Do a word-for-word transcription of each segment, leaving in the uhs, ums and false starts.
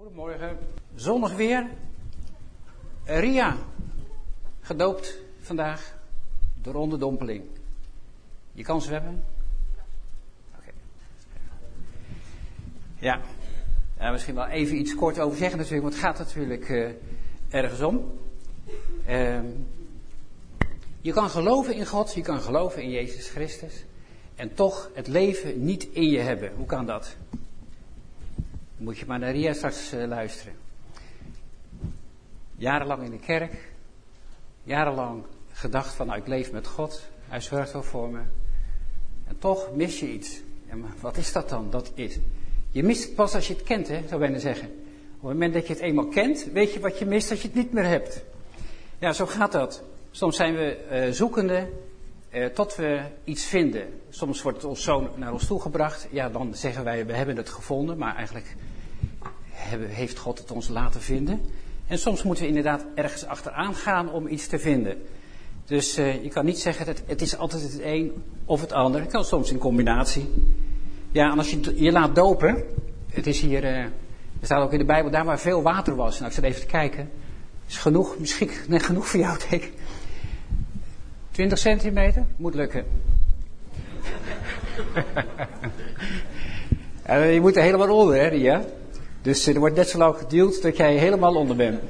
Goedemorgen, zonnig weer. Ria, gedoopt vandaag door onderdompeling. Je kan zwemmen? Oké. Okay. Ja, ja, misschien wel even iets kort over zeggen natuurlijk, want het gaat natuurlijk uh, ergens om. Uh, je kan geloven in God, je kan geloven in Jezus Christus en toch het leven niet in je hebben. Hoe kan dat? Moet je maar naar Ria straks uh, luisteren. Jarenlang in de kerk. Jarenlang gedacht van, nou ik leef met God. Hij zorgt wel voor me. En toch mis je iets. Ja, maar wat is dat dan? Dat is. Je mist het pas als je het kent, hè, zou bijna zeggen. Op het moment dat je het eenmaal kent, weet je wat je mist als je het niet meer hebt. Ja, zo gaat dat. Soms zijn we uh, zoekende uh, tot we iets vinden. Soms wordt het ons zo naar ons toe gebracht. Ja, dan zeggen wij, we hebben het gevonden, maar eigenlijk hebben, heeft God het ons laten vinden. En soms moeten we inderdaad ergens achteraan gaan om iets te vinden. Dus uh, je kan niet zeggen, dat het is altijd het een of het ander. Het kan soms in combinatie. Ja, en als je je laat dopen, het is hier, uh, er staat ook in de Bijbel, daar waar veel water was. Nou, ik zat even te kijken. Is genoeg, misschien net genoeg voor jou, denk ik. twintig centimeter? Moet lukken. En je moet er helemaal onder, hè, Ria? Dus er wordt net zo lang geduwd dat jij helemaal onder bent.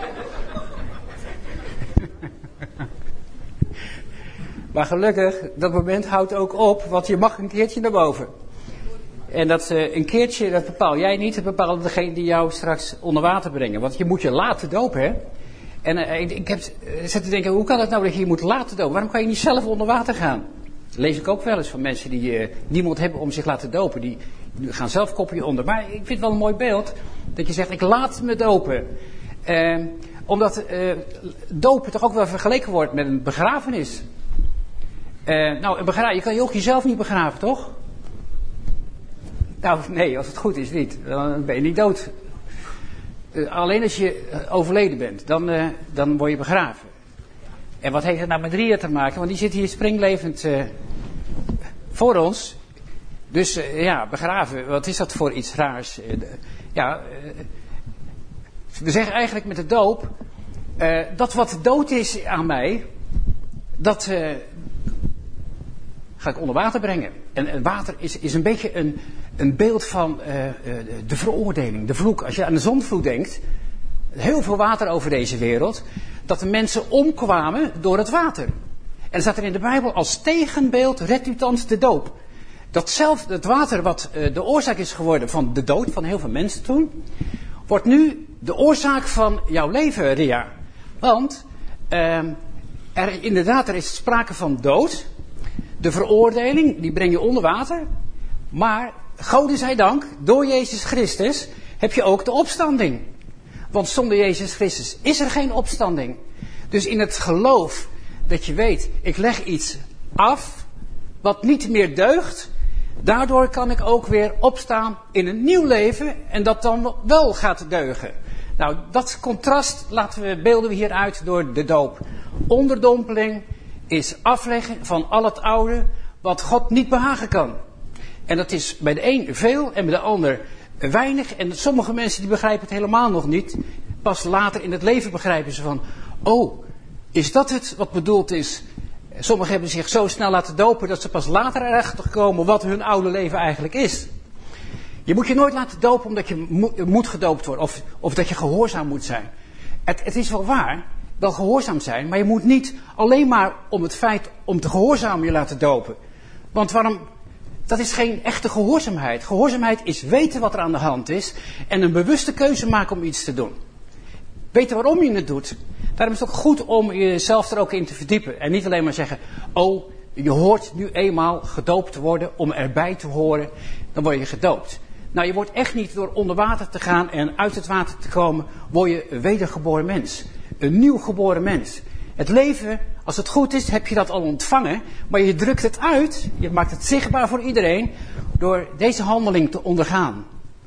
Maar gelukkig, dat moment houdt ook op, want je mag een keertje naar boven. En dat uh, een keertje, dat bepaal jij niet, dat bepaalt degene die jou straks onder water brengen. Want je moet je laten dopen, hè. En uh, ik, ik heb uh, zitten te denken, hoe kan het nou dat je je moet laten dopen? Waarom kan je niet zelf onder water gaan? Dat lees ik ook wel eens van mensen die uh, niemand hebben om zich laten dopen. Die, die gaan zelf kopje onder. Maar ik vind het wel een mooi beeld, dat je zegt, ik laat me dopen. Uh, omdat uh, dopen toch ook wel vergeleken wordt met een begrafenis. Uh, nou, een begra- je kan je ook jezelf niet begraven, toch? Nou, nee, als het goed is niet. Dan ben je niet dood. Uh, alleen als je uh, overleden bent, dan, uh, dan word je begraven. En wat heeft het nou met Ria te maken? Want die zit hier springlevend uh, voor ons. Dus uh, ja, begraven, wat is dat voor iets raars? Uh, de, ja, uh, we zeggen eigenlijk met de doop, uh, dat wat dood is aan mij, dat uh, ga ik onder water brengen. En, en water is, is een beetje een, een beeld van uh, uh, de veroordeling, de vloek. Als je aan de zondvloed denkt, heel veel water over deze wereld, dat de mensen omkwamen door het water. En er staat er in de Bijbel, als tegenbeeld redt u thans de doop. Datzelfde, het water wat uh, de oorzaak is geworden van de dood van heel veel mensen toen, wordt nu de oorzaak van jouw leven, Ria. Want uh, er, inderdaad, er is sprake van dood. De veroordeling, die breng je onder water. Maar, Gode zij dank, door Jezus Christus heb je ook de opstanding. Want zonder Jezus Christus is er geen opstanding. Dus in het geloof dat je weet, ik leg iets af wat niet meer deugt. Daardoor kan ik ook weer opstaan in een nieuw leven en dat dan wel gaat deugen. Nou, dat contrast laten we, beelden we hier uit door de doop. Onderdompeling is afleggen van al het oude wat God niet behagen kan. En dat is bij de een veel en bij de ander weinig. En sommige mensen die begrijpen het helemaal nog niet. Pas later in het leven begrijpen ze van, oh, is dat het wat bedoeld is? Sommigen hebben zich zo snel laten dopen dat ze pas later erachter komen wat hun oude leven eigenlijk is. Je moet je nooit laten dopen omdat je mo- moet gedoopt worden of, of dat je gehoorzaam moet zijn. Het, het is wel waar, wel gehoorzaam zijn, maar je moet niet alleen maar om het feit om te gehoorzamen je laten dopen. Want waarom? Dat is geen echte gehoorzaamheid. Gehoorzaamheid is weten wat er aan de hand is en een bewuste keuze maken om iets te doen. Weten waarom je het doet. Daarom is het ook goed om jezelf er ook in te verdiepen. En niet alleen maar zeggen, oh, je hoort nu eenmaal gedoopt te worden om erbij te horen. Dan word je gedoopt. Nou, je wordt echt niet door onder water te gaan en uit het water te komen, word je een wedergeboren mens. Een nieuw geboren mens. Het leven, als het goed is, heb je dat al ontvangen. Maar je drukt het uit, je maakt het zichtbaar voor iedereen, door deze handeling te ondergaan.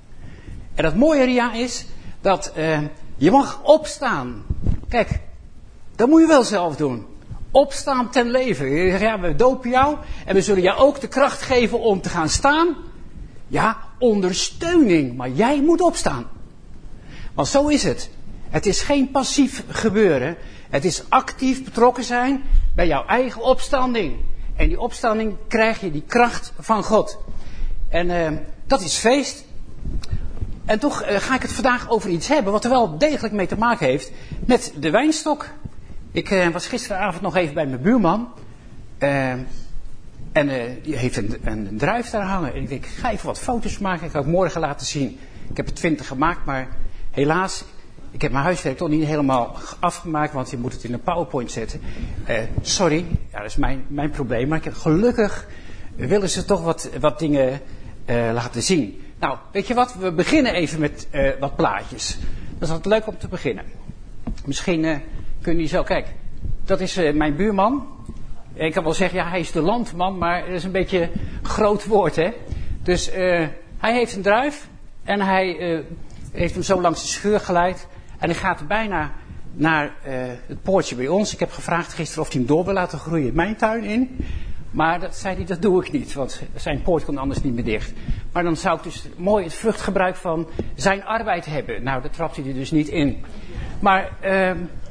En het mooie, Ria, is dat uh, je mag opstaan. Kijk, dat moet je wel zelf doen. Opstaan ten leven. Je zegt, ja, we dopen jou en we zullen jou ook de kracht geven om te gaan staan. Ja, ondersteuning, maar jij moet opstaan. Want zo is het. Het is geen passief gebeuren. Het is actief betrokken zijn bij jouw eigen opstanding. En die opstanding krijg je die kracht van God. En uh, dat is feest. En toch uh, ga ik het vandaag over iets hebben wat er wel degelijk mee te maken heeft met de wijnstok. Ik uh, was gisteravond nog even bij mijn buurman. Uh, en uh, die heeft een, een, een druif daar hangen. En ik denk, ik ga even wat foto's maken. Ik ga het morgen laten zien. Ik heb er twintig gemaakt, maar helaas, ik heb mijn huiswerk toch niet helemaal afgemaakt, want je moet het in een PowerPoint zetten. Uh, sorry, ja, dat is mijn, mijn probleem. Maar ik heb, gelukkig willen ze toch wat, wat dingen uh, laten zien. Nou, weet je wat? We beginnen even met uh, wat plaatjes. Dat is altijd leuk om te beginnen. Misschien uh, kun je zo, kijk, dat is uh, mijn buurman. Ik kan wel zeggen, ja, hij is de landman, maar dat is een beetje een groot woord, hè. Dus uh, hij heeft een druif en hij uh, heeft hem zo langs de scheur geleid. En hij gaat bijna naar uh, het poortje bij ons. Ik heb gevraagd gisteren of hij hem door wil laten groeien mijn tuin in. Maar dat zei hij, dat doe ik niet, want zijn poort kon anders niet meer dicht. Maar dan zou ik dus mooi het vruchtgebruik van zijn arbeid hebben. Nou, daar trapt hij er dus niet in. Maar uh,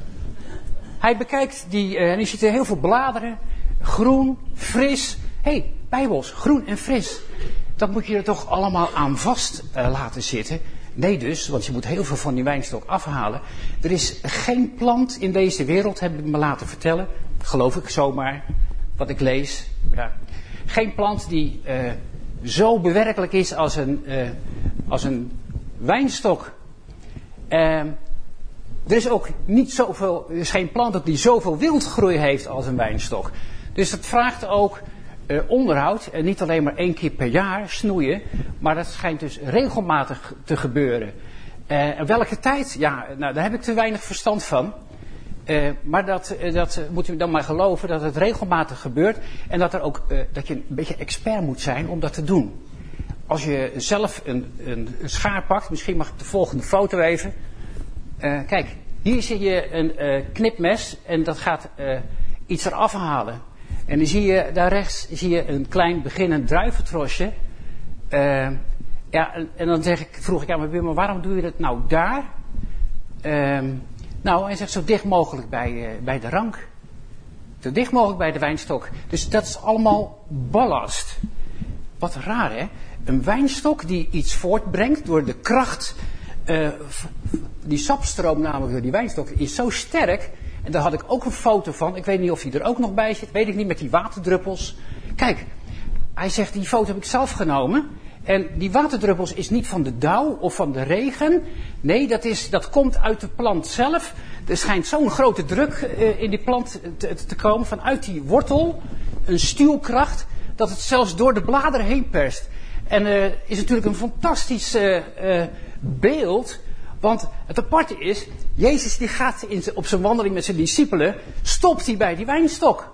hij bekijkt die, uh, en je ziet er heel veel bladeren, groen, fris. Hé, hey, bijbels, groen en fris. Dat moet je er toch allemaal aan vast uh, laten zitten. Nee dus, want je moet heel veel van die wijnstok afhalen. Er is geen plant in deze wereld, heb ik me laten vertellen. Geloof ik zomaar, wat ik lees. Ja. Geen plant die uh, zo bewerkelijk is als een, uh, als een wijnstok. Uh, er is ook niet zoveel, er is geen plant ook die zoveel wildgroei heeft als een wijnstok. Dus dat vraagt ook uh, onderhoud. En niet alleen maar één keer per jaar snoeien. Maar dat schijnt dus regelmatig te gebeuren. Uh, en welke tijd? Ja, nou, daar heb ik te weinig verstand van. Uh, maar dat, uh, dat uh, moet u dan maar geloven dat het regelmatig gebeurt. En dat, er ook, uh, dat je een beetje expert moet zijn om dat te doen. Als je zelf een, een, een schaar pakt. Misschien mag ik de volgende foto even. Uh, kijk, hier zie je een uh, knipmes. En dat gaat uh, iets eraf halen. En dan zie je daar rechts zie je een klein beginnend druiventrosje. Uh, ja, en, en dan zeg ik, vroeg ik aan mijn buurman, waarom doe je dat nou daar? Uh, nou, hij zegt zo dicht mogelijk bij, uh, bij de rank. Zo dicht mogelijk bij de wijnstok. Dus dat is allemaal ballast. Wat raar, hè? Een wijnstok die iets voortbrengt door de kracht. Uh, die sapstroom namelijk door die wijnstok is zo sterk. En daar had ik ook een foto van. Ik weet niet of die er ook nog bij zit. Weet ik niet, met die waterdruppels. Kijk, hij zegt, die foto heb ik zelf genomen. En die waterdruppels is niet van de dauw of van de regen. Nee, dat, is, dat komt uit de plant zelf. Er schijnt zo'n grote druk uh, in die plant te, te komen. Vanuit die wortel. Een stuwkracht. Dat het zelfs door de bladeren heen perst. En uh, is natuurlijk een fantastisch uh, uh, beeld. Want het aparte is, Jezus die gaat in, op zijn wandeling met zijn discipelen, stopt hij bij die wijnstok.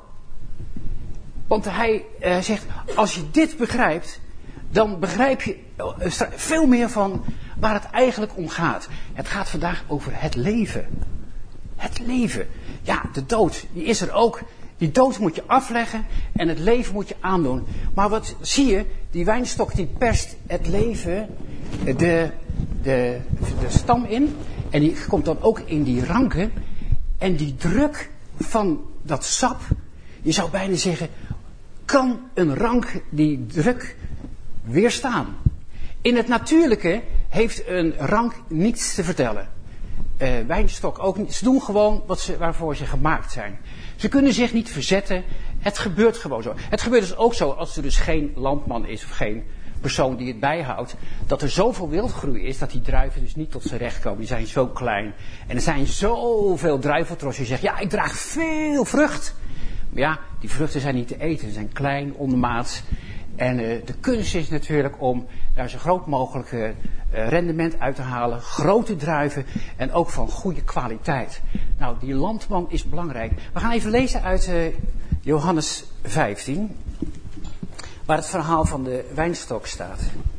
Want hij uh, zegt, als je dit begrijpt, dan begrijp je uh, veel meer van waar het eigenlijk om gaat. Het gaat vandaag over het leven. Het leven. Ja, de dood, die is er ook. Die dood moet je afleggen en het leven moet je aandoen. Maar wat zie je? Die wijnstok die perst het leven, de, de, de stam in. En die komt dan ook in die ranken. En die druk van dat sap, je zou bijna zeggen, kan een rank die druk weerstaan? In het natuurlijke heeft een rank niets te vertellen. Uh, wijnstok ook niet. Ze doen gewoon wat ze, waarvoor ze gemaakt zijn. Ze kunnen zich niet verzetten. Het gebeurt gewoon zo. Het gebeurt dus ook zo als er dus geen landman is of geen persoon die het bijhoudt. Dat er zoveel wildgroei is dat die druiven dus niet tot zijn recht komen. Die zijn zo klein. En er zijn zoveel druiventrossen die zeggen, ja, ik draag veel vrucht. Maar ja, die vruchten zijn niet te eten. Ze zijn klein, ondermaats. En uh, de kunst is natuurlijk om daar zo groot mogelijk uh, rendement uit te halen. Grote druiven en ook van goede kwaliteit. Nou, die landman is belangrijk. We gaan even lezen uit uh, Johannes vijftien. Waar het verhaal van de wijnstok staat.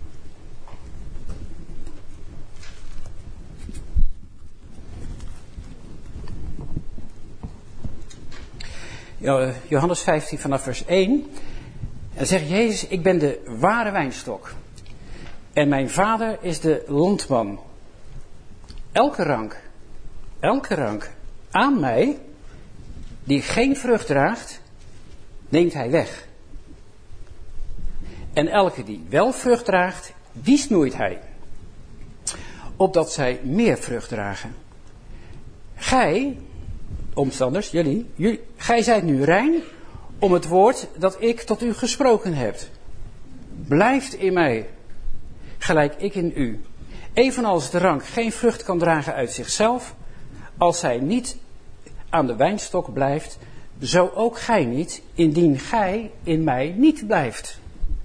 Johannes vijftien vanaf vers één. En zegt Jezus, ik ben de ware wijnstok. En mijn vader is de landman. elke rank, elke rank aan mij, die geen vrucht draagt, neemt hij weg. En elke die wel vrucht draagt, die snoeit hij, opdat zij meer vrucht dragen. Gij, omstanders, jullie, jullie, gij zijt nu rein om het woord dat ik tot u gesproken heb. Blijft in mij, gelijk ik in u. Evenals de rank geen vrucht kan dragen uit zichzelf, als zij niet aan de wijnstok blijft, zo ook gij niet, indien gij in mij niet blijft.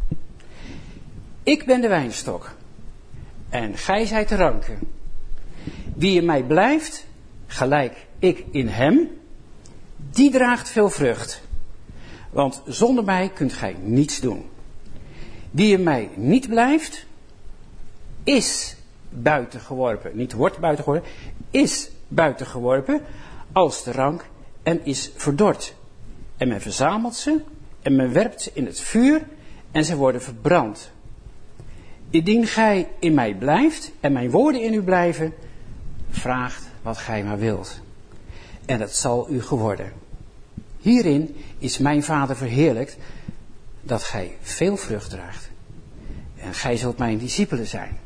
Ik ben de wijnstok, en gij zijt de ranken. Wie in mij blijft, gelijk ik in hem, die draagt veel vrucht. Want zonder mij kunt gij niets doen. Wie in mij niet blijft, is buiten geworpen. Niet wordt buiten geworpen, is buiten geworpen als de rank en is verdord. En men verzamelt ze en men werpt ze in het vuur en ze worden verbrand. Indien gij in mij blijft en mijn woorden in u blijven, vraagt wat gij maar wilt. En het zal u geworden. Hierin is mijn Vader verheerlijkt, dat gij veel vrucht draagt. En gij zult mijn discipelen zijn.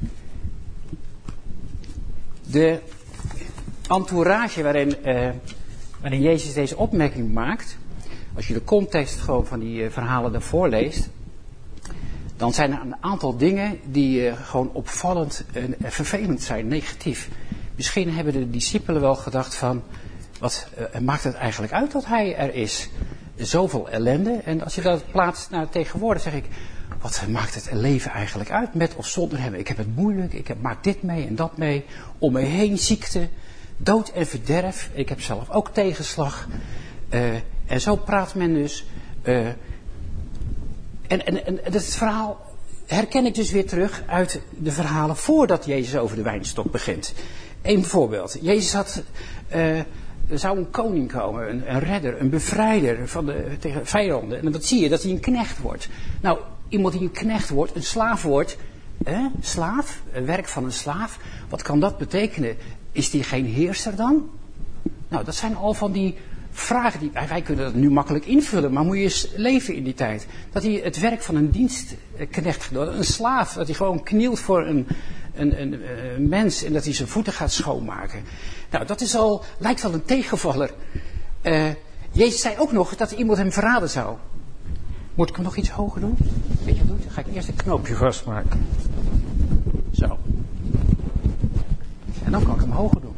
De entourage waarin, eh, waarin Jezus deze opmerking maakt, als je de context gewoon van die uh, verhalen daarvoor leest, dan zijn er een aantal dingen die uh, gewoon opvallend en uh, vervelend zijn, negatief. Misschien hebben de discipelen wel gedacht van, wat uh, maakt het eigenlijk uit dat hij er is? Zoveel ellende. En als je dat plaatst naar tegenwoordig, zeg ik, wat maakt het leven eigenlijk uit, met of zonder hem? Ik heb het moeilijk, ik heb, maak dit mee en dat mee. Om me heen ziekte, dood en verderf. Ik heb zelf ook tegenslag. Uh, en zo praat men dus. Uh, en, en, en het verhaal herken ik dus weer terug uit de verhalen voordat Jezus over de wijnstok begint. Eén voorbeeld. Jezus had, uh, er zou een koning komen, een, een redder, een bevrijder van de, tegen vijanden. En wat zie je? Dat hij een knecht wordt. Nou, iemand die een knecht wordt, een slaaf wordt, eh, slaaf, een werk van een slaaf. Wat kan dat betekenen? Is die geen heerser dan? Nou, dat zijn al van die vragen die, wij kunnen dat nu makkelijk invullen, maar moet je eens leven in die tijd. Dat hij het werk van een dienstknecht doet, een slaaf, dat hij gewoon knielt voor een, een, een, een mens en dat hij zijn voeten gaat schoonmaken. Nou, dat is al, lijkt wel een tegenvaller. Uh, Jezus zei ook nog dat iemand hem verraden zou. Moet ik hem nog iets hoger doen? Weet je wat doet? Dan ga ik eerst een knoopje vastmaken. Zo. En dan kan ik hem hoger doen.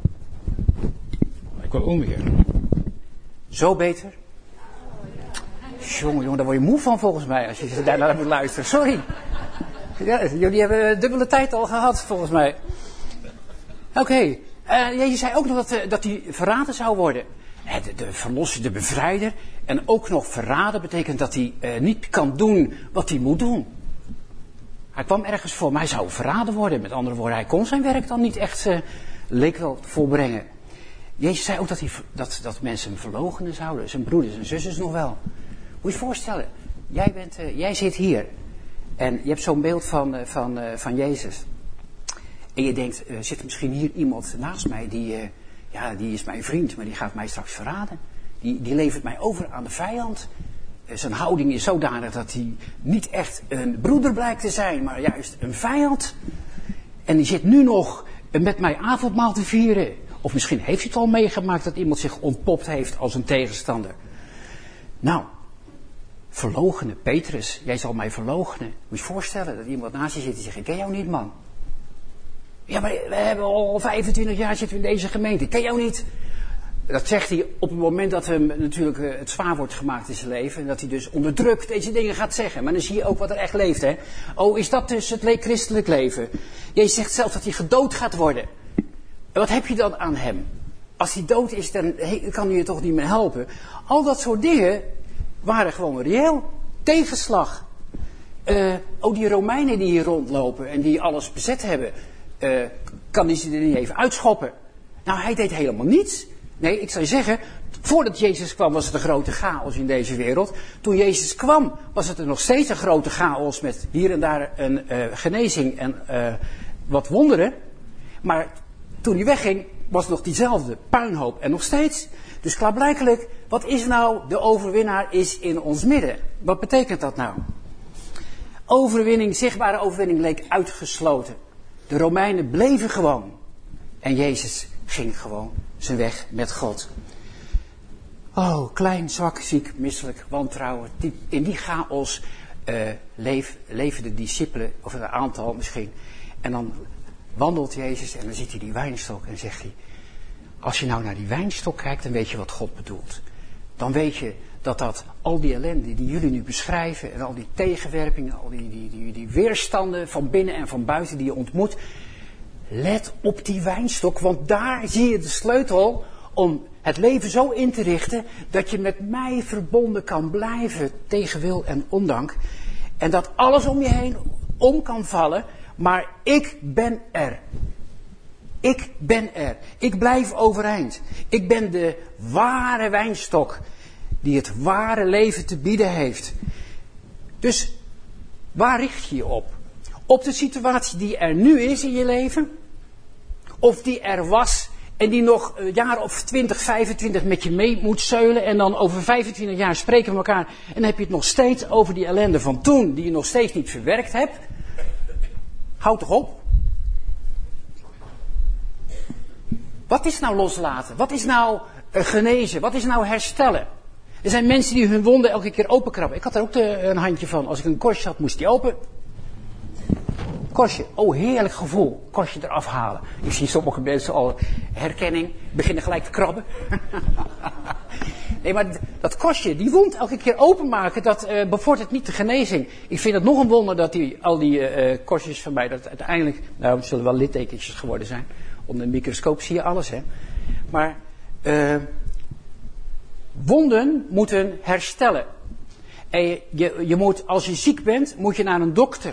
Ik wil omweer. Zo beter? Jongen, jongen, daar word je moe van volgens mij als je daarnaar moet luisteren. Sorry. Ja, jullie hebben dubbele tijd al gehad volgens mij. Oké. Okay. Uh, Jezus zei ook nog dat, uh, dat hij verraden zou worden. De, de verlosser, de bevrijder. En ook nog verraden betekent dat hij uh, niet kan doen wat hij moet doen. Hij kwam ergens voor, maar hij zou verraden worden. Met andere woorden, hij kon zijn werk dan niet echt, uh, leek wel, volbrengen. Jezus zei ook dat, hij, dat, dat mensen hem verloochenen zouden. Zijn broeders en zusters nog wel. Moet je je voorstellen, jij, bent, uh, jij zit hier. En je hebt zo'n beeld van, uh, van, uh, van Jezus. En je denkt, uh, zit er misschien hier iemand naast mij die, uh, ja, die is mijn vriend, maar die gaat mij straks verraden. Die, die levert mij over aan de vijand. Uh, zijn houding is zodanig dat hij niet echt een broeder blijkt te zijn, maar juist een vijand. En die zit nu nog uh, met mij avondmaal te vieren. Of misschien heeft hij het al meegemaakt dat iemand zich ontpopt heeft als een tegenstander. Nou, verloochenen, Petrus, jij zal mij verloochenen. Moet je je voorstellen dat iemand naast je zit die zegt, ik ken jou niet, man. Ja, maar we hebben al vijfentwintig jaar zitten we in deze gemeente, ik ken jou niet. Dat zegt hij op het moment dat hem natuurlijk uh, het zwaar wordt gemaakt in zijn leven. En dat hij dus onder druk deze dingen gaat zeggen. Maar dan zie je ook wat er echt leeft, hè. Oh, is dat dus het le- christelijk leven? Jezus zegt zelf dat hij gedood gaat worden. En wat heb je dan aan hem? Als hij dood is, dan kan hij je toch niet meer helpen. Al dat soort dingen waren gewoon reëel. Tegenslag. Uh, ook die Romeinen die hier rondlopen en die alles bezet hebben. Uh, kan hij ze er niet even uitschoppen? Nou, hij deed helemaal niets. Nee, ik zou je zeggen, voordat Jezus kwam was het een grote chaos in deze wereld. Toen Jezus kwam was het er nog steeds een grote chaos met hier en daar een uh, genezing en uh, wat wonderen. Maar toen hij wegging, was het nog diezelfde puinhoop en nog steeds. Dus klaarblijkelijk, wat is nou de overwinnaar is in ons midden? Wat betekent dat nou? Overwinning, zichtbare overwinning leek uitgesloten. De Romeinen bleven gewoon. En Jezus ging gewoon zijn weg met God. Oh, klein, zwak, ziek, misselijk, wantrouwen. Die, in die chaos uh, leef, leven de discipelen, of een aantal misschien. En dan wandelt Jezus en dan ziet hij die wijnstok en zegt hij... Als je nou naar die wijnstok kijkt, dan weet je wat God bedoelt. Dan weet je dat dat al die ellende die jullie nu beschrijven... en al die tegenwerpingen, al die, die, die, die weerstanden van binnen en van buiten die je ontmoet... Let op die wijnstok, want daar zie je de sleutel om het leven zo in te richten... dat je met mij verbonden kan blijven tegen wil en ondank. En dat alles om je heen om kan vallen, maar ik ben er. Ik ben er. Ik blijf overeind. Ik ben de ware wijnstok die het ware leven te bieden heeft. Dus waar richt je je op? Op de situatie die er nu is in je leven? Of die er was en die nog een jaar of twintig, vijfentwintig met je mee moet zeulen. En dan over vijfentwintig jaar spreken we elkaar. En dan heb je het nog steeds over die ellende van toen die je nog steeds niet verwerkt hebt. Houd toch op. Wat is nou loslaten? Wat is nou uh, genezen? Wat is nou herstellen? Er zijn mensen die hun wonden elke keer openkrabben. Ik had er ook de, een handje van. Als ik een korstje had, moest die open. Korstje. Oh, heerlijk gevoel. Korstje eraf halen. Ik zie sommige mensen al herkenning. Beginnen gelijk te krabben. Nee, maar dat korstje, die wond elke keer openmaken, dat uh, bevordert niet de genezing. Ik vind het nog een wonder dat die, al die uh, korstjes van mij, dat uiteindelijk, nou, het zullen wel littekentjes geworden zijn. Onder een microscoop zie je alles, hè. Maar uh, wonden moeten herstellen. En je, je, je moet, als je ziek bent, moet je naar een dokter.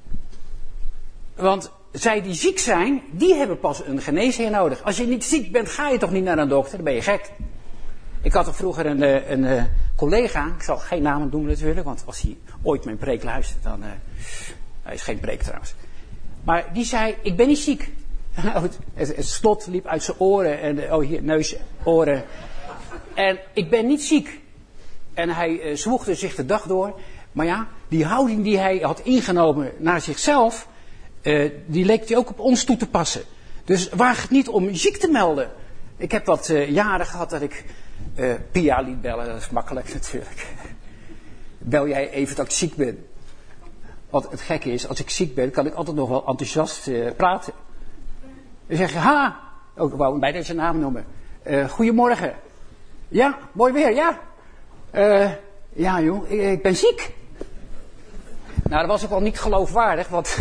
Want zij die ziek zijn, die hebben pas een geneesheer nodig. Als je niet ziek bent, ga je toch niet naar een dokter? Dan ben je gek. Ik had er vroeger een, een, een collega, ik zal geen namen doen natuurlijk, want als hij ooit mijn preek luistert, dan... Uh, hij is geen preek trouwens. Maar die zei, ik ben niet ziek. Het, het snot liep uit zijn oren, en oh hier, neus, oren. En ik ben niet ziek. En hij uh, zwoegde zich de dag door. Maar ja, die houding die hij had ingenomen naar zichzelf, uh, die leek hij ook op ons toe te passen. Dus waag het niet om ziek te melden. Ik heb wat uh, jaren gehad dat ik uh, Pia liet bellen, dat is makkelijk natuurlijk. Bel jij even dat ik ziek ben. Want het gekke is, als ik ziek ben, kan ik altijd nog wel enthousiast uh, praten. Dan zeg je, ha, ook wou bij deze naam noemen. Uh, goedemorgen. Ja, mooi weer, ja. Uh, ja joh, ik, ik ben ziek. Nou, dat was ook al niet geloofwaardig, want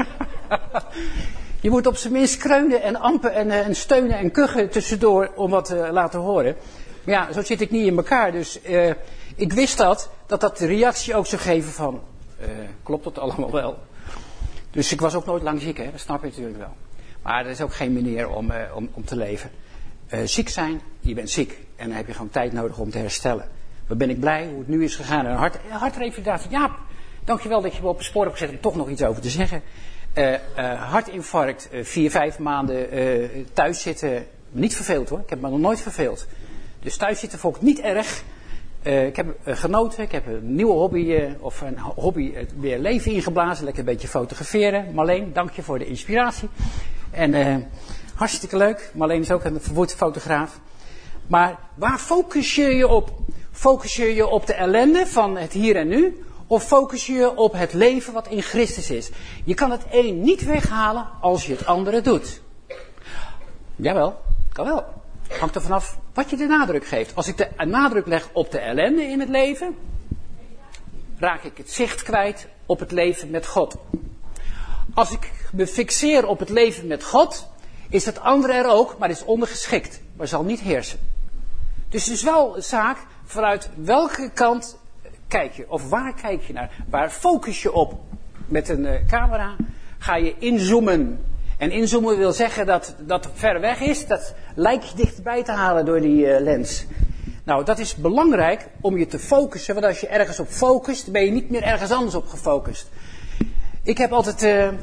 je moet op zijn minst kreunen en ampen en, en steunen en kuchen tussendoor om wat te laten horen. Maar ja, zo zit ik niet in elkaar, dus uh, ik wist dat, dat dat de reactie ook zou geven van, uh, klopt dat allemaal wel? Dus ik was ook nooit lang ziek, hè, dat snap je natuurlijk wel. Maar er is ook geen manier om, uh, om, om te leven. Uh, ziek zijn, je bent ziek. En dan heb je gewoon tijd nodig om te herstellen. Wat ben ik blij hoe het nu is gegaan. En hart, hartrevalidatie. Jaap, dankjewel dat je me op het spoor hebt gezet om toch nog iets over te zeggen. Uh, uh, hartinfarct, uh, vier, vijf maanden uh, thuis zitten. Niet verveeld hoor, ik heb me nog nooit verveeld. Dus thuis zitten vond ik niet erg. Uh, ik heb uh, genoten, ik heb een nieuwe hobby, uh, of een hobby uh, weer leven ingeblazen. Lekker een beetje fotograferen. Marleen, dank je voor de inspiratie. En uh, hartstikke leuk. Marleen is ook een verwoed fotograaf. Maar waar focus je je op? Focus je je op de ellende van het hier en nu? Of focus je je op het leven wat in Christus is? Je kan het een niet weghalen als je het andere doet. Jawel, kan wel. Hangt er vanaf wat je de nadruk geeft. Als ik de nadruk leg op de ellende in het leven, raak ik het zicht kwijt op het leven met God. Als ik me fixeer op het leven met God, is het andere er ook, maar is ondergeschikt. Maar zal niet heersen. Dus het is wel een zaak vanuit welke kant kijk je, of waar kijk je naar? Waar focus je op? Met een uh, camera ga je inzoomen. En inzoomen wil zeggen dat dat ver weg is, dat lijkt je dichterbij te halen door die uh, lens. Nou, dat is belangrijk om je te focussen, want als je ergens op focust, ben je niet meer ergens anders op gefocust. Ik heb altijd uh,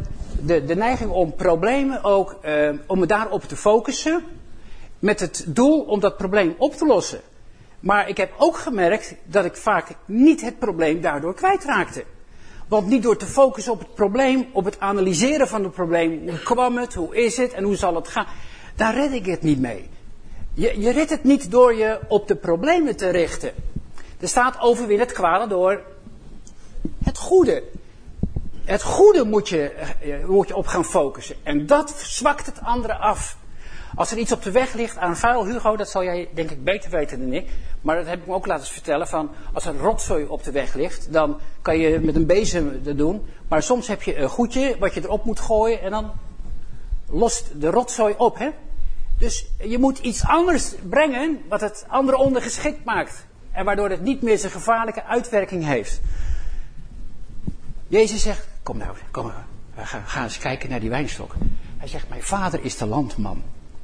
de, de neiging om problemen ook, uh, om me daarop te focussen. Met het doel om dat probleem op te lossen. Maar ik heb ook gemerkt dat ik vaak niet het probleem daardoor kwijtraakte. Want niet door te focussen op het probleem, op het analyseren van het probleem. Hoe kwam het, hoe is het en hoe zal het gaan. Daar red ik het niet mee. Je, je redt het niet door je op de problemen te richten. Er staat overwin het kwade door het goede. Het goede moet je, moet je op gaan focussen. En dat zwakt het andere af. Als er iets op de weg ligt aan vuil, Hugo, dat zal jij denk ik beter weten dan ik. Maar dat heb ik me ook laten vertellen van, als er rotzooi op de weg ligt, dan kan je met een bezem dat doen. Maar soms heb je een goedje wat je erop moet gooien en dan lost de rotzooi op, hè. Dus je moet iets anders brengen wat het andere ondergeschikt maakt. En waardoor het niet meer zijn gevaarlijke uitwerking heeft. Jezus zegt, kom nou, kom, we gaan, gaan eens kijken naar die wijnstok. Hij zegt, mijn vader is de landman.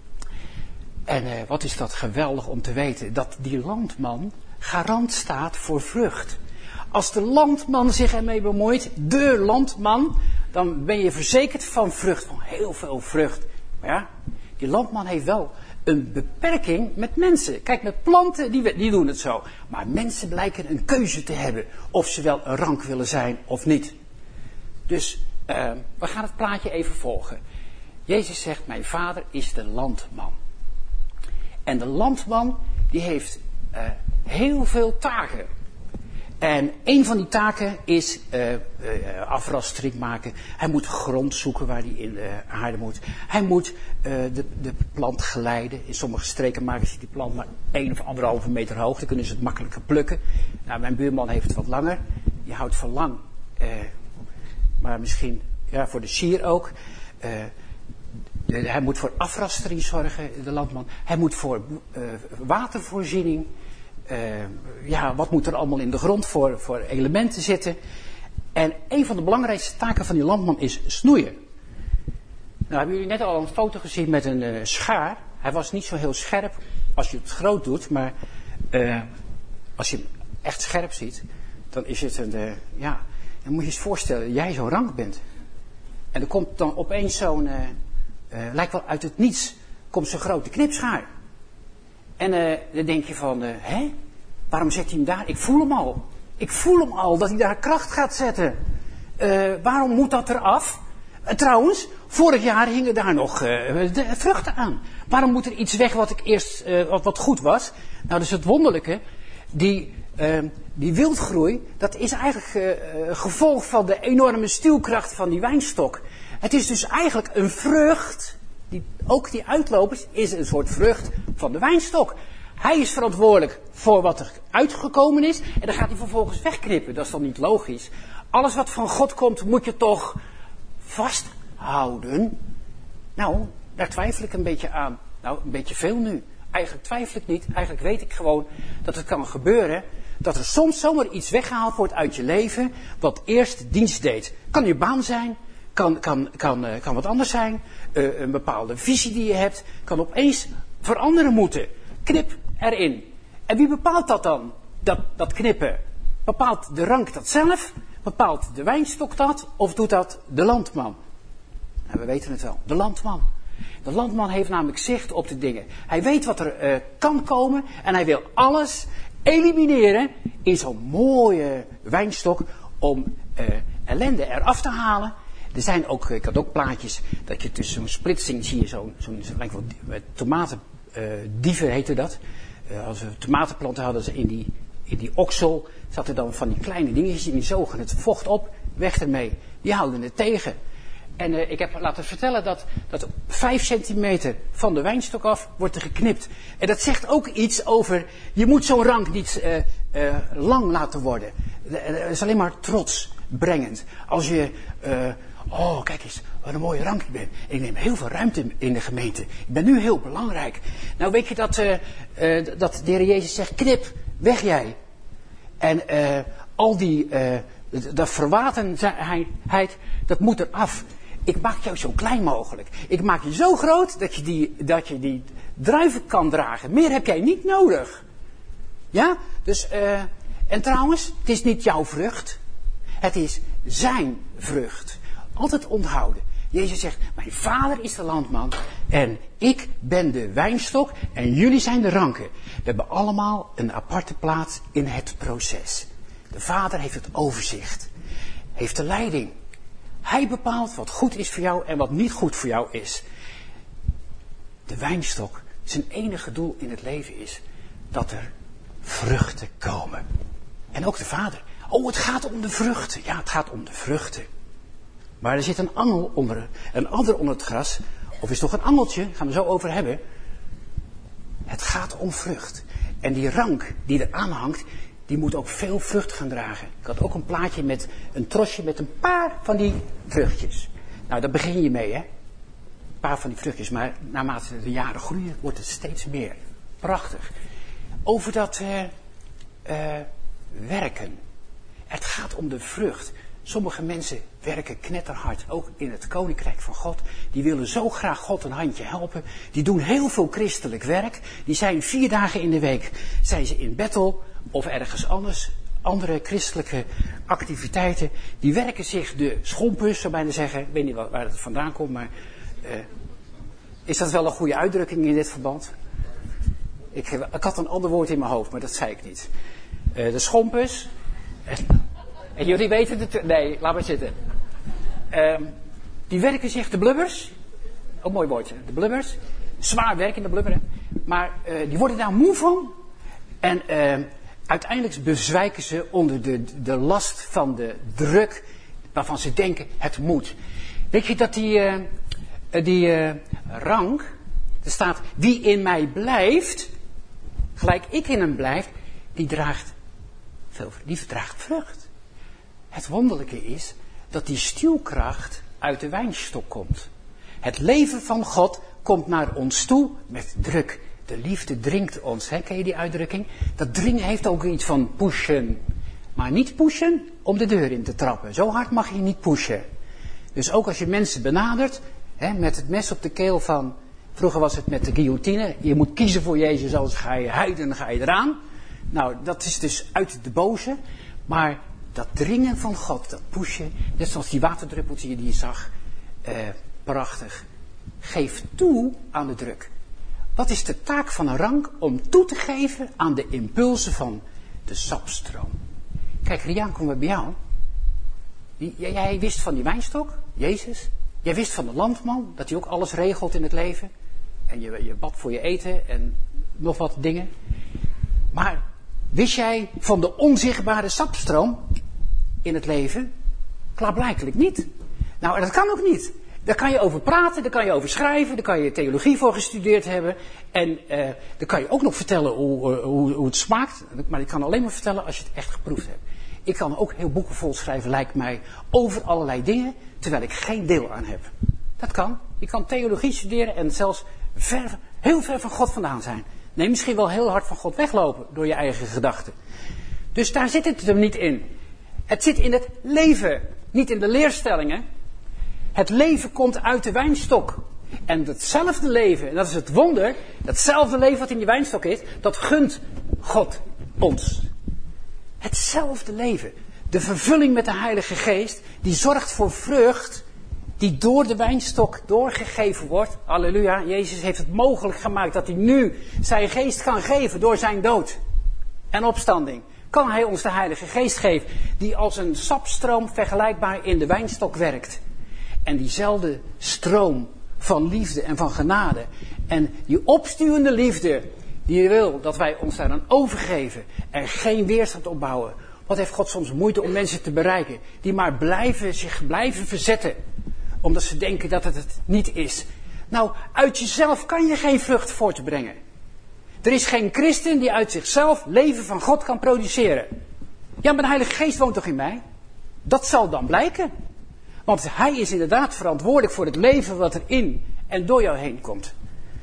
En eh, wat is dat geweldig om te weten, dat die landman garant staat voor vrucht. Als de landman zich ermee bemoeit, de landman, dan ben je verzekerd van vrucht, van heel veel vrucht. Maar ja, die landman heeft wel een beperking met mensen. Kijk, met planten, die, die doen het zo. Maar mensen blijken een keuze te hebben of ze wel een rank willen zijn of niet. Dus uh, we gaan het plaatje even volgen. Jezus zegt, mijn vader is de landman. En de landman, die heeft uh, heel veel taken. En een van die taken is uh, uh, afrastering maken. Hij moet grond zoeken waar hij in de aarde moet. Hij moet uh, de, de plant geleiden. In sommige streken maken ze die plant maar één of anderhalve meter hoog. Dan kunnen ze het makkelijker plukken. Nou, mijn buurman heeft het wat langer. Die houdt van lang. Uh, maar misschien ja, voor de sier ook. Uh, de, hij moet voor afrastering zorgen, de landman. Hij moet voor uh, watervoorziening. Uh, ja, wat moet er allemaal in de grond voor, voor elementen zitten. En een van de belangrijkste taken van die landman is snoeien. Nou, hebben jullie net al een foto gezien met een uh, schaar. Hij was niet zo heel scherp als je het groot doet, maar uh, als je hem echt scherp ziet, dan is het een, uh, ja, dan moet je je eens voorstellen dat jij zo rank bent. En er komt dan opeens zo'n, uh, uh, lijkt wel uit het niets, komt zo'n grote knipschaar. En uh, dan denk je van, uh, hè, waarom zet hij hem daar? Ik voel hem al. Ik voel hem al dat hij daar kracht gaat zetten. Uh, waarom moet dat eraf? Uh, trouwens, vorig jaar hingen daar nog uh, de vruchten aan. Waarom moet er iets weg wat ik eerst, uh, wat, wat goed was? Nou, dat is het wonderlijke. Die, uh, die wildgroei, dat is eigenlijk uh, gevolg van de enorme stuwkracht van die wijnstok. Het is dus eigenlijk een vrucht. Die, ook die uitlopers is een soort vrucht van de wijnstok. Hij is verantwoordelijk voor wat er uitgekomen is. En dan gaat hij vervolgens wegknippen. Dat is dan niet logisch. Alles wat van God komt, moet je toch vasthouden. Nou, daar twijfel ik een beetje aan. Nou, een beetje veel nu. Eigenlijk twijfel ik niet. Eigenlijk weet ik gewoon dat het kan gebeuren. Dat er soms zomaar iets weggehaald wordt uit je leven. Wat eerst dienst deed. Kan je baan zijn. Kan, kan, kan, uh, kan wat anders zijn. Uh, een bepaalde visie die je hebt. Kan opeens veranderen moeten. Knip erin. En wie bepaalt dat dan? Dat, dat knippen. Bepaalt de rank dat zelf? Bepaalt de wijnstok dat? Of doet dat de landman? Nou, we weten het wel. De landman. De landman heeft namelijk zicht op de dingen. Hij weet wat er uh, kan komen. En hij wil alles elimineren in zo'n mooie wijnstok. Om uh, ellende eraf te halen. Er zijn ook, ik had ook plaatjes, dat je tussen zo'n splitsing zie je zo'n, zo'n, zo'n lijkt wel tomatendieven uh, heette dat. Uh, als we tomatenplanten hadden ze in die, in die oksel, zaten dan van die kleine dingetjes en die zogen het vocht op, weg ermee. Die houden het tegen. En uh, ik heb laten vertellen dat, dat vijf centimeter van de wijnstok af wordt er geknipt. En dat zegt ook iets over, je moet zo'n rank niet uh, uh, lang laten worden. Dat is alleen maar trots brengend. Als je, uh, oh kijk eens, wat een mooie rank ik ben. Ik neem heel veel ruimte in de gemeente. Ik ben nu heel belangrijk. Nou weet je dat, uh, uh, dat de Heer Jezus zegt, knip, weg jij. En uh, al die, uh, dat verwatenheid, dat moet eraf. Ik maak jou zo klein mogelijk. Ik maak je zo groot dat je die, dat je die druiven kan dragen. Meer heb jij niet nodig. Ja? Dus, uh, en trouwens, het is niet jouw vrucht. Het is zijn vrucht. Altijd onthouden. Jezus zegt, mijn vader is de landman en ik ben de wijnstok en jullie zijn de ranken. We hebben allemaal een aparte plaats in het proces. De vader heeft het overzicht, heeft de leiding. Hij bepaalt wat goed is voor jou en wat niet goed voor jou is. De wijnstok, zijn enige doel in het leven is dat er vruchten komen. En ook de vader. Oh, het gaat om de vruchten. Ja, het gaat om de vruchten. Maar er zit een angel onder, een ander onder het gras. Of is toch een angeltje, gaan we zo over hebben. Het gaat om vrucht. En die rank die er aan hangt, die moet ook veel vrucht gaan dragen. Ik had ook een plaatje met een trosje met een paar van die vruchtjes. Nou, daar begin je mee, hè. Een paar van die vruchtjes. Maar naarmate de jaren groeien, wordt het steeds meer. Prachtig. Over dat uh, uh, werken. Het gaat om de vrucht. Sommige mensen werken knetterhard, ook in het koninkrijk van God. Die willen zo graag God een handje helpen. Die doen heel veel christelijk werk. Die zijn vier dagen in de week zijn ze in Bethel of ergens anders. Andere christelijke activiteiten. Die werken zich de schompus, zou bijna zeggen. Ik weet niet waar het vandaan komt, maar uh, is dat wel een goede uitdrukking in dit verband? Ik, ik had een ander woord in mijn hoofd, maar dat zei ik niet. Uh, de schompus. En jullie weten het. Nee, laat maar zitten. Uh, die werken zich de blubbers. Oh, mooi woordje. De blubbers. Zwaar werken, de blubberen. Maar uh, die worden daar moe van. En uh, uiteindelijk bezwijken ze onder de, de last van de druk. Waarvan ze denken, het moet. Weet je dat die, uh, die uh, rank. Er staat, wie in mij blijft. Gelijk ik in hem blijf. Die draagt veel, die verdraagt vrucht. Het wonderlijke is dat die stuwkracht uit de wijnstok komt. Het leven van God komt naar ons toe met druk. De liefde dringt ons. Hè? Ken je die uitdrukking? Dat dringen heeft ook iets van pushen. Maar niet pushen om de deur in te trappen. Zo hard mag je niet pushen. Dus ook als je mensen benadert, hè, met het mes op de keel van... Vroeger was het met de guillotine. Je moet kiezen voor Jezus, anders ga je huiden en ga je eraan. Nou, dat is dus uit de boze. Maar dat dringen van God, dat pushen, net zoals die waterdruppeltje die je zag, eh, prachtig. Geef toe aan de druk. Wat is de taak van een rank? Om toe te geven aan de impulsen van de sapstroom. Kijk, Riaan, komen we bij jou. Die, jij wist van die wijnstok, Jezus. Jij wist van de landman, dat hij ook alles regelt in het leven. En je, je bad voor je eten en nog wat dingen. Maar wist jij van de onzichtbare sapstroom in het leven? Klaarblijkelijk niet. Nou, dat kan ook niet. Daar kan je over praten, daar kan je over schrijven, daar kan je theologie voor gestudeerd hebben. En uh, daar kan je ook nog vertellen hoe, uh, hoe, hoe het smaakt. Maar ik kan alleen maar vertellen als je het echt geproefd hebt. Ik kan ook heel boeken vol schrijven, lijkt mij, over allerlei dingen, terwijl ik geen deel aan heb. Dat kan. Je kan theologie studeren en zelfs ver, heel ver van God vandaan zijn. Nee, misschien wel heel hard van God weglopen door je eigen gedachten. Dus daar zit het er niet in. Het zit in het leven, niet in de leerstellingen. Het leven komt uit de wijnstok. En datzelfde leven, en dat is het wonder, datzelfde leven wat in die wijnstok is, dat gunt God ons. Hetzelfde leven. De vervulling met de Heilige Geest, die zorgt voor vrucht, die door de wijnstok doorgegeven wordt. Halleluja, Jezus heeft het mogelijk gemaakt dat hij nu zijn geest kan geven door zijn dood en opstanding. Kan hij ons de Heilige Geest geven, die als een sapstroom vergelijkbaar in de wijnstok werkt. En diezelfde stroom van liefde en van genade. En die opstuwende liefde, die wil dat wij ons daar aan overgeven. En geen weerstand opbouwen. Wat heeft God soms moeite om mensen te bereiken. Die maar blijven, zich blijven verzetten. Omdat ze denken dat het het niet is. Nou, uit jezelf kan je geen vrucht voortbrengen. Er is geen christen die uit zichzelf leven van God kan produceren. Ja, maar de Heilige Geest woont toch in mij? Dat zal dan blijken. Want hij is inderdaad verantwoordelijk voor het leven wat er in en door jou heen komt.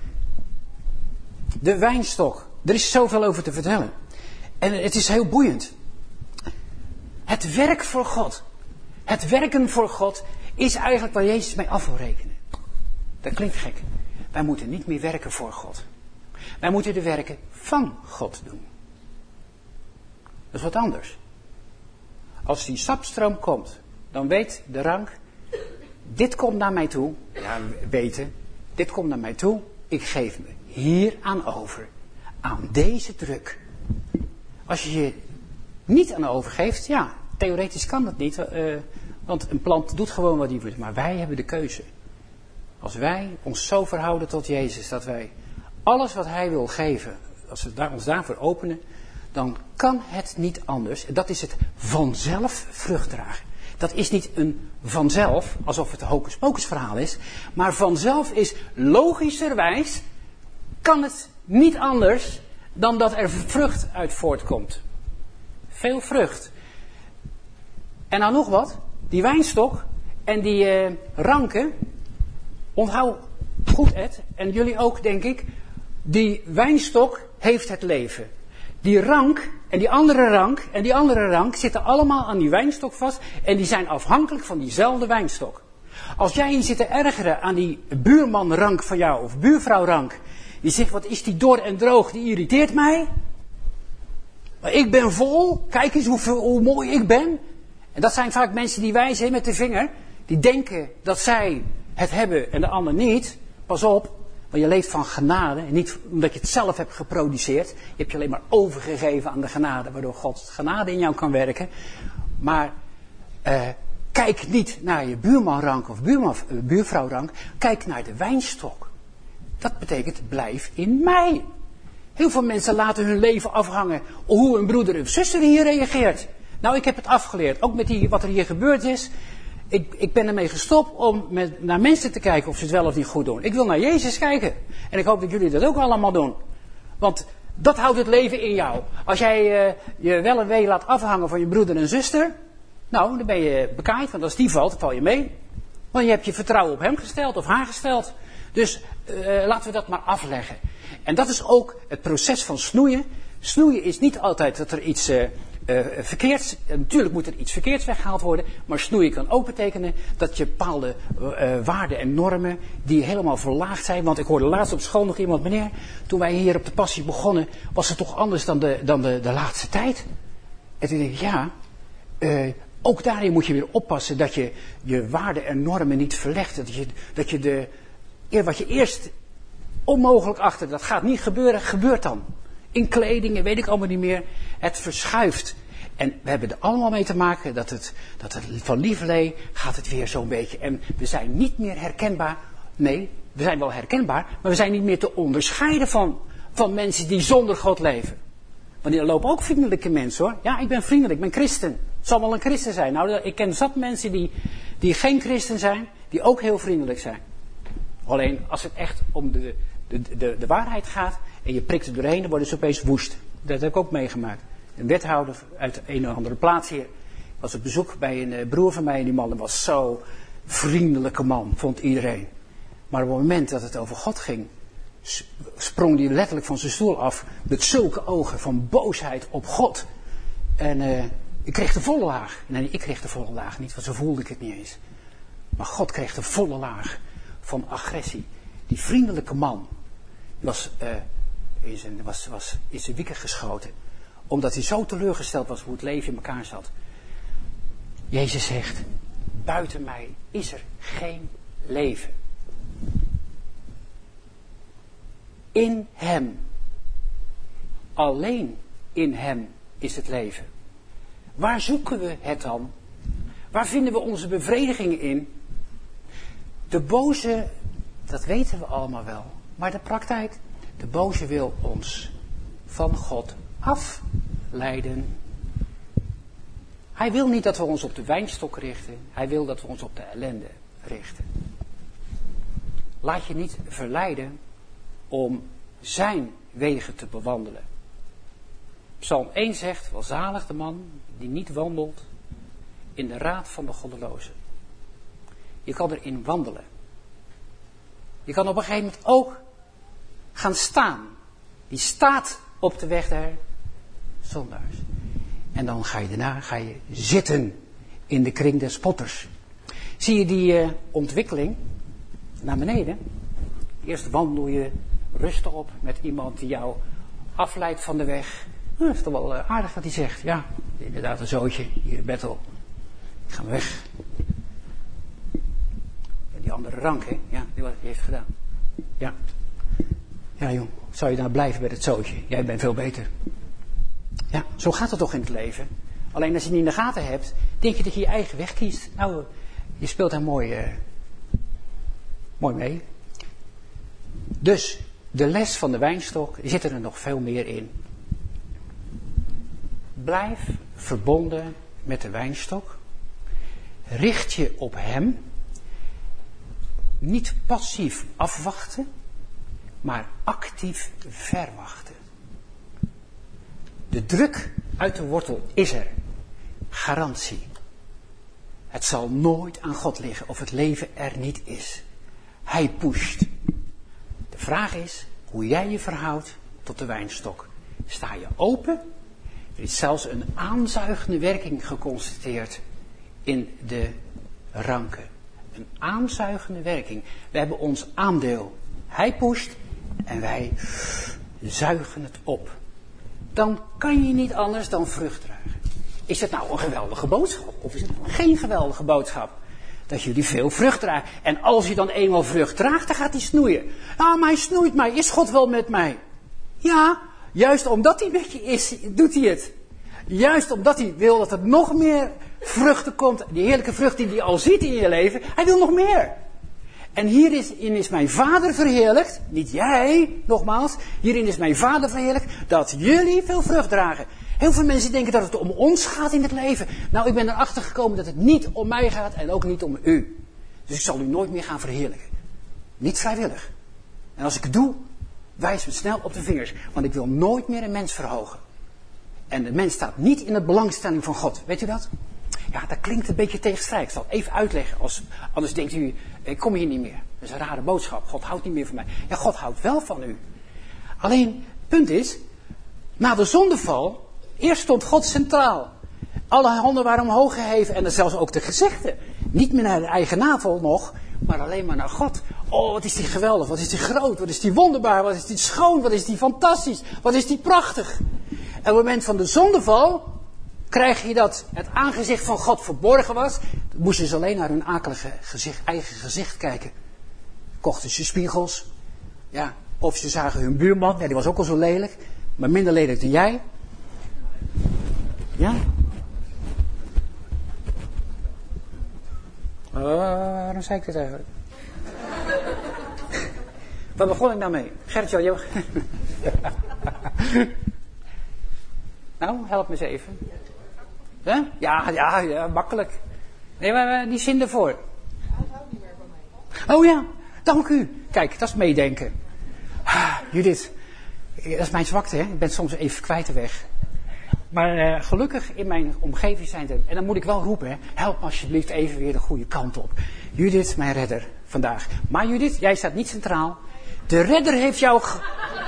De wijnstok. Er is zoveel over te vertellen. En het is heel boeiend. Het werk voor God. Het werken voor God is eigenlijk waar Jezus mee af wil rekenen. Dat klinkt gek. Wij moeten niet meer werken voor God. Wij moeten de werken van God doen. Dat is wat anders. Als die sapstroom komt, dan weet de rank, dit komt naar mij toe. Ja, weten, dit komt naar mij toe. Ik geef me hier aan over. Aan deze druk. Als je je niet aan overgeeft, ja, theoretisch kan dat niet. Uh, want een plant doet gewoon wat hij wil. Maar wij hebben de keuze. Als wij ons zo verhouden tot Jezus, dat wij alles wat hij wil geven, als we daar, ons daarvoor openen, dan kan het niet anders. Dat is het vanzelf vrucht dragen. Dat is niet een vanzelf, alsof het een hocus-pocus verhaal is. Maar vanzelf is logischerwijs, kan het niet anders dan dat er vrucht uit voortkomt. Veel vrucht. En nou nog wat, die wijnstok en die uh, ranken, onthoud goed Ed, en jullie ook denk ik, die wijnstok heeft het leven. Die rank en die andere rank en die andere rank zitten allemaal aan die wijnstok vast en die zijn afhankelijk van diezelfde wijnstok. Als jij je zit te ergeren aan die buurmanrank van jou of buurvrouwrank, die zegt wat is die dor en droog, die irriteert mij. Maar ik ben vol, kijk eens hoe, hoe mooi ik ben. En dat zijn vaak mensen die wijzen met de vinger, die denken dat zij het hebben en de ander niet. Pas op. Want je leeft van genade en niet omdat je het zelf hebt geproduceerd. Je hebt je alleen maar overgegeven aan de genade, waardoor Gods genade in jou kan werken. Maar uh, kijk niet naar je buurmanrank of buurman, uh, buurvrouwrank. Kijk naar de wijnstok. Dat betekent blijf in mij. Heel veel mensen laten hun leven afhangen hoe een broeder of zuster hier reageert. Nou, ik heb het afgeleerd. Ook met die, wat er hier gebeurd is. Ik, ik ben ermee gestopt om met, naar mensen te kijken of ze het wel of niet goed doen. Ik wil naar Jezus kijken. En ik hoop dat jullie dat ook allemaal doen. Want dat houdt het leven in jou. Als jij uh, je wel en wee laat afhangen van je broeder en zuster. Nou, dan ben je bekaaid. Want als die valt, dan val je mee. Want je hebt je vertrouwen op hem gesteld of haar gesteld. Dus uh, laten we dat maar afleggen. En dat is ook het proces van snoeien. Snoeien is niet altijd dat er iets uh, uh, verkeerds... Uh, natuurlijk moet er iets verkeerds weggehaald worden. Maar snoeien kan ook betekenen dat je bepaalde uh, waarden en normen die helemaal verlaagd zijn. Want ik hoorde laatst op school nog iemand, meneer, toen wij hier op de passie begonnen, was het toch anders dan de, dan de, de laatste tijd? En toen denk ik, ja, uh, ook daarin moet je weer oppassen dat je je waarden en normen niet verlegt. Dat je, dat je de, wat je eerst onmogelijk achter, dat gaat niet gebeuren, gebeurt dan. In kleding en weet ik allemaal niet meer. Het verschuift. En we hebben er allemaal mee te maken dat het, dat het van lieverlee gaat het weer zo'n beetje. En we zijn niet meer herkenbaar. Nee, we zijn wel herkenbaar, maar we zijn niet meer te onderscheiden van, van mensen die zonder God leven. Want er lopen ook vriendelijke mensen hoor. Ja, ik ben vriendelijk, ik ben christen. Het zal wel een christen zijn. Nou, ik ken zat mensen die, die geen christen zijn, die ook heel vriendelijk zijn. Alleen als het echt om de, de, de, de waarheid gaat en je prikt er doorheen, dan worden ze opeens woest. Dat heb ik ook meegemaakt. Een wethouder uit een of andere plaats hier was op bezoek bij een broer van mij en die man was zo vriendelijke man, vond iedereen. Maar op het moment dat het over God ging, sprong hij letterlijk van zijn stoel af met zulke ogen van boosheid op God. En uh, ik kreeg de volle laag. Nee, ik kreeg de volle laag niet, want zo voelde ik het niet eens. Maar God kreeg de volle laag van agressie. Die vriendelijke man was, uh, in, zijn, was, was in zijn wieken geschoten. Omdat hij zo teleurgesteld was hoe het leven in elkaar zat. Jezus zegt, buiten mij is er geen leven. In hem. Alleen in hem is het leven. Waar zoeken we het dan? Waar vinden we onze bevrediging in? De boze, dat weten we allemaal wel. Maar de praktijk, de boze wil ons van God afleiden. Hij wil niet dat we ons op de wijnstok richten. Hij wil dat we ons op de ellende richten. Laat je niet verleiden om zijn wegen te bewandelen. Psalm één zegt, welzalig de man die niet wandelt in de raad van de goddelozen. Je kan erin wandelen. Je kan op een gegeven moment ook gaan staan. Die staat op de weg der zondaars. En dan ga je daarna ga je zitten in de kring der spotters. Zie je die uh, ontwikkeling naar beneden? Eerst wandel je rustig op met iemand die jou afleidt van de weg. Nou, dat is toch wel uh, aardig wat hij zegt. Ja, inderdaad een zootje hier in Bethel. Ik ga weg. rank, hè? Ja, die heeft gedaan. Ja. Ja, jong. Zou je nou blijven bij het zootje? Jij bent veel beter. Ja, zo gaat het toch in het leven. Alleen als je het niet in de gaten hebt, denk je dat je je eigen weg kiest. Nou, je speelt daar mooi, uh, mooi mee. Dus, de les van de wijnstok zit er nog veel meer in. Blijf verbonden met de wijnstok. Richt je op hem. Niet passief afwachten, maar actief verwachten. De druk uit de wortel is er. Garantie. Het zal nooit aan God liggen of het leven er niet is. Hij pusht. De vraag is hoe jij je verhoudt tot de wijnstok. Sta je open? Er is zelfs een aanzuigende werking geconstateerd in de ranken. Een aanzuigende werking. We hebben ons aandeel. Hij pusht en wij zuigen het op. Dan kan je niet anders dan vrucht dragen. Is het nou een geweldige boodschap? Of is het nou geen geweldige boodschap? Dat jullie veel vrucht dragen. En als je dan eenmaal vrucht draagt, dan gaat hij snoeien. Ah, maar hij snoeit mij. Is God wel met mij? Ja, juist omdat hij met je is, doet hij het. Juist omdat hij wil dat er nog meer vruchten komt. Die heerlijke vrucht die hij al ziet in je leven. Hij wil nog meer. En hierin is mijn Vader verheerlijkt. Niet jij, nogmaals. Hierin is mijn Vader verheerlijkt. Dat jullie veel vrucht dragen. Heel veel mensen denken dat het om ons gaat in het leven. Nou, ik ben erachter gekomen dat het niet om mij gaat en ook niet om u. Dus ik zal u nooit meer gaan verheerlijken. Niet vrijwillig. En als ik het doe, wijs me snel op de vingers. Want ik wil nooit meer een mens verhogen. En de mens staat niet in de belangstelling van God. Weet u dat? Ja, dat klinkt een beetje tegenstrijdig. Ik zal het even uitleggen. Als, anders denkt u, ik kom hier niet meer. Dat is een rare boodschap. God houdt niet meer van mij. Ja, God houdt wel van u. Alleen, het punt is, na de zondeval, eerst stond God centraal. Alle handen waren omhoog geheven en zelfs ook de gezichten. Niet meer naar de eigen navel nog, maar alleen maar naar God. Oh, wat is die geweldig, wat is die groot, wat is die wonderbaar, wat is die schoon, wat is die fantastisch, wat is die prachtig. En op het moment van de zondeval krijg je dat het aangezicht van God verborgen was. Dan moesten ze alleen naar hun akelige gezicht, eigen gezicht kijken. Kochten ze spiegels. Ja, of ze zagen hun buurman, ja, die was ook al zo lelijk, maar minder lelijk dan jij. Ja. Uh, waarom zei ik dit eigenlijk? Waar begon ik nou mee? Gertje, joh. Nou, help me eens even. Huh? Ja, ja, ja, makkelijk. Nee, maar die zin ervoor. Hij houdt niet meer van mij. Oh ja, dank u. Kijk, dat is meedenken. Ah, Judith, dat is mijn zwakte, hè. Ik ben soms even kwijt de weg. Maar uh, gelukkig in mijn omgeving zijn er, en dan moet ik wel roepen, hè, help me alsjeblieft even weer de goede kant op. Judith, mijn redder vandaag. Maar Judith, jij staat niet centraal. De redder heeft jou... Ge...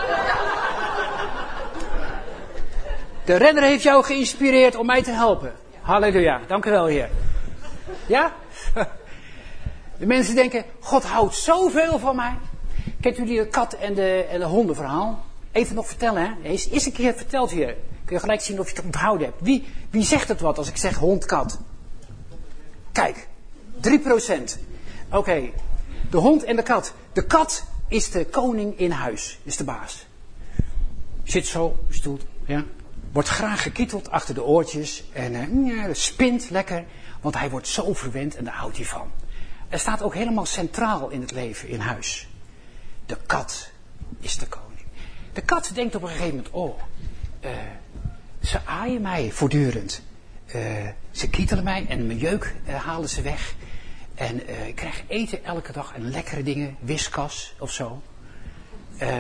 De redder heeft jou geïnspireerd om mij te helpen. Halleluja, dank u wel, Heer. Ja? De mensen denken, God houdt zoveel van mij. Kent u die kat en de, en de honden verhaal? Even nog vertellen, hè. Is, is een keer verteld hier. Kun je gelijk zien of je het onthouden hebt. Wie, wie zegt het wat als ik zeg hond, kat? Kijk, drie procent. Oké, okay. De hond en de kat. De kat is de koning in huis, is de baas. Zit zo, stoelt, ja. Wordt graag gekieteld achter de oortjes. En uh, ja, spint lekker, want hij wordt zo verwend en daar houdt hij van. Er staat ook helemaal centraal in het leven in huis. De kat is de koning. De kat denkt op een gegeven moment, oh, uh, ze aaien mij voortdurend. Uh, ze kietelen mij en mijn jeuk uh, halen ze weg. En uh, ik krijg eten elke dag en lekkere dingen, whiskas of zo. Uh,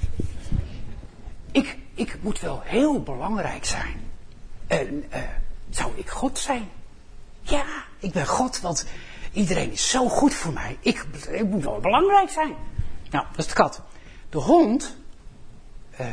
ik, ik moet wel heel belangrijk zijn. En uh, zou ik God zijn? Ja, ik ben God, want iedereen is zo goed voor mij. Ik, ik moet wel belangrijk zijn. Nou, dat is de kat. De hond uh,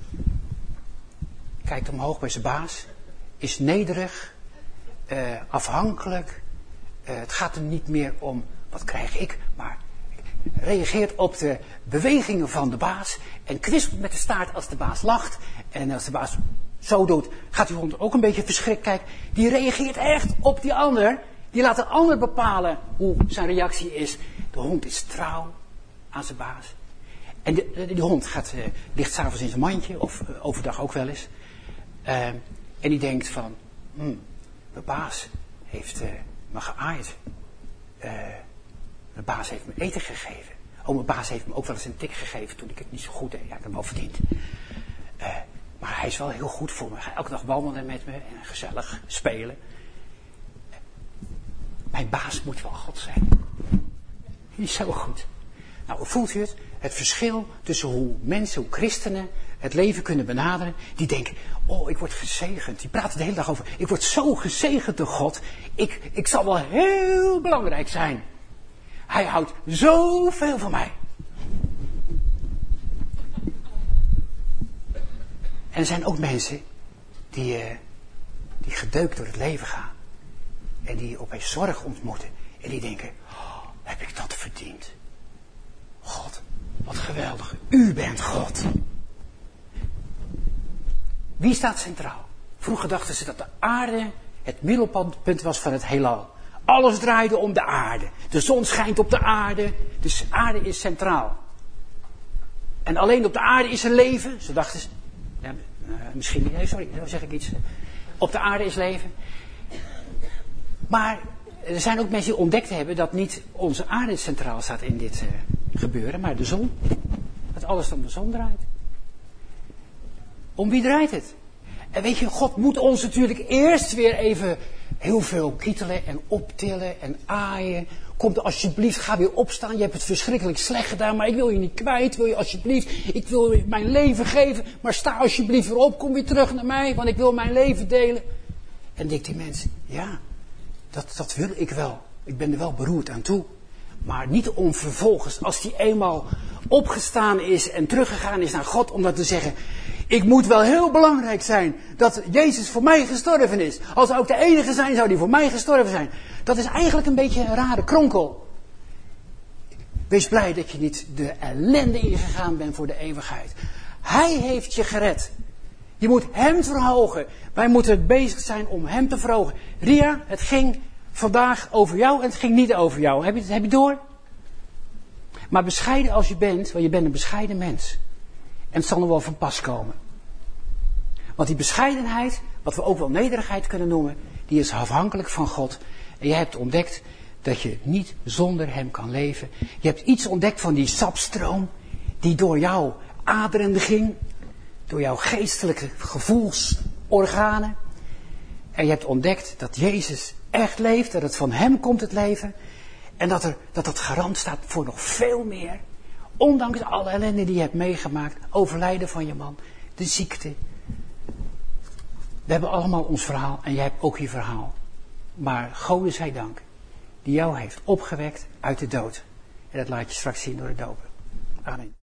kijkt omhoog bij zijn baas, is nederig, uh, afhankelijk. Uh, het gaat hem niet meer om wat krijg ik, maar reageert op de bewegingen van de baas en kwispelt met de staart als de baas lacht. En als de baas zo doet, gaat die hond ook een beetje verschrikt kijken. Die reageert echt op die ander Die laat een ander bepalen hoe zijn reactie is. De hond is trouw aan zijn baas. En de, de, de hond gaat, uh, ligt s'avonds in zijn mandje, of uh, overdag ook wel eens. Uh, en die denkt van, hmm, mijn baas heeft uh, me geaaid. Uh, mijn baas heeft me eten gegeven. Oh, mijn baas heeft me ook wel eens een tik gegeven toen ik het niet zo goed deed. Ja, ik heb hem wel verdiend. Uh, maar hij is wel heel goed voor me. Hij gaat elke dag wandelen met me en gezellig spelen. Mijn baas moet wel God zijn. Die is zo goed. Nou, voelt u het? Het verschil tussen hoe mensen, hoe christenen het leven kunnen benaderen. Die denken, oh, ik word gezegend. Die praten de hele dag over, ik word zo gezegend door God. Ik, ik zal wel heel belangrijk zijn. Hij houdt zoveel van mij. En er zijn ook mensen die, uh, die gedeukt door het leven gaan. En die opeens zorg ontmoeten. En die denken, oh, heb ik dat verdiend? God, wat geweldig. U bent God. Wie staat centraal? Vroeger dachten ze dat de aarde het middelpunt was van het heelal. Alles draaide om de aarde. De zon schijnt op de aarde. Dus de aarde is centraal. En alleen op de aarde is er leven. Zo dachten ze. Ja, uh, misschien niet. Nee, sorry, dan zeg ik iets. Op de aarde is leven. Maar er zijn ook mensen die ontdekt hebben dat niet onze aarde centraal staat in dit uh, gebeuren, maar de zon. Dat alles om de zon draait. Om wie draait het? En weet je, God moet ons natuurlijk eerst weer even heel veel kietelen en optillen en aaien. Kom alsjeblieft, ga weer opstaan. Je hebt het verschrikkelijk slecht gedaan, maar ik wil je niet kwijt. Wil je alsjeblieft, ik wil je mijn leven geven, maar sta alsjeblieft weer op. Kom weer terug naar mij, want ik wil mijn leven delen. En denkt die mensen, ja, dat, dat wil ik wel. Ik ben er wel beroerd aan toe. Maar niet om vervolgens, als die eenmaal opgestaan is en teruggegaan is naar God, om dat te zeggen, ik moet wel heel belangrijk zijn dat Jezus voor mij gestorven is. Als hij ook de enige zijn, zou die voor mij gestorven zijn. Dat is eigenlijk een beetje een rare kronkel. Wees blij dat je niet de ellende ingegaan bent voor de eeuwigheid. Hij heeft je gered. Je moet hem verhogen. Wij moeten bezig zijn om hem te verhogen. Ria, het ging vandaag over jou en het ging niet over jou. Heb je, heb je door? Maar bescheiden als je bent, want je bent een bescheiden mens. En het zal nog wel van pas komen. Want die bescheidenheid, wat we ook wel nederigheid kunnen noemen, die is afhankelijk van God. En je hebt ontdekt dat je niet zonder hem kan leven. Je hebt iets ontdekt van die sapstroom die door jouw aderen ging. Door jouw geestelijke gevoelsorganen. En je hebt ontdekt dat Jezus echt leeft, dat het van hem komt het leven. En dat er, dat het garant staat voor nog veel meer. Ondanks alle ellende die je hebt meegemaakt. Overlijden van je man. De ziekte. We hebben allemaal ons verhaal. En jij hebt ook je verhaal. Maar Gode zij dank. Die jou heeft opgewekt uit de dood. En dat laat je straks zien door de dopen. Amen.